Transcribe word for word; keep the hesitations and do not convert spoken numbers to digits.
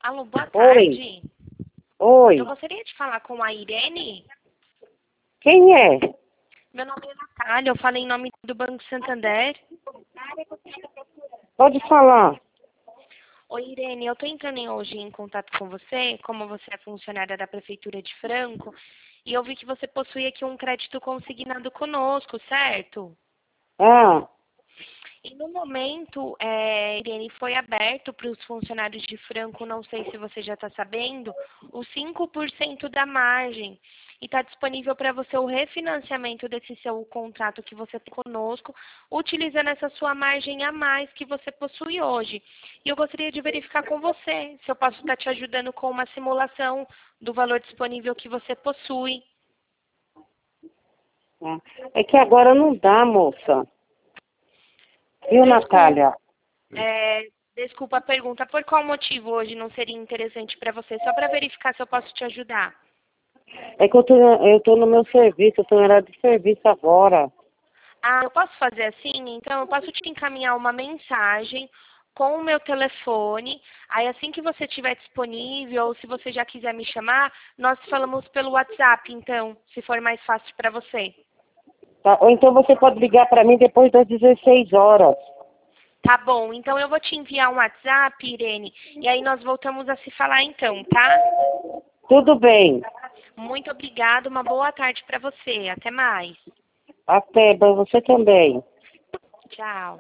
Alô, boa Oi. tarde. Oi. Eu gostaria de falar com a Irene. Quem é? Meu nome é Natália, eu falei em nome do Banco Santander. Pode falar. Oi, Irene, eu estou entrando em- hoje em contato com você, como você é funcionária da Prefeitura de Franco, e eu vi que você possui aqui um crédito consignado conosco, certo? Ah, E no momento, é, Irene, foi aberto para os funcionários de Franco, não sei se você já está sabendo, os cinco por cento da margem. E está disponível para você o refinanciamento desse seu contrato que você tem conosco, utilizando essa sua margem a mais que você possui hoje. E eu gostaria de verificar com você se eu posso estar te ajudando com uma simulação do valor disponível que você possui. ah. É que agora não dá, moça. Viu, Desculpa. Natália? É, desculpa a pergunta, por qual motivo hoje não seria interessante para você? Só para verificar se eu posso te ajudar. É que eu tô, eu tô no meu serviço, eu tô em hora de serviço agora. Ah, eu posso fazer assim? Então, eu posso te encaminhar uma mensagem com o meu telefone. Aí, assim que você estiver disponível, ou se você já quiser me chamar, nós falamos pelo WhatsApp, então, se for mais fácil para você. Tá? Ou então você pode ligar para mim depois das dezesseis horas. Tá bom, então eu vou te enviar um WhatsApp, Irene, e aí nós voltamos a se falar então, tá? Tudo bem. Muito obrigada, uma boa tarde para você. Até mais. Até, pra você também. Tchau.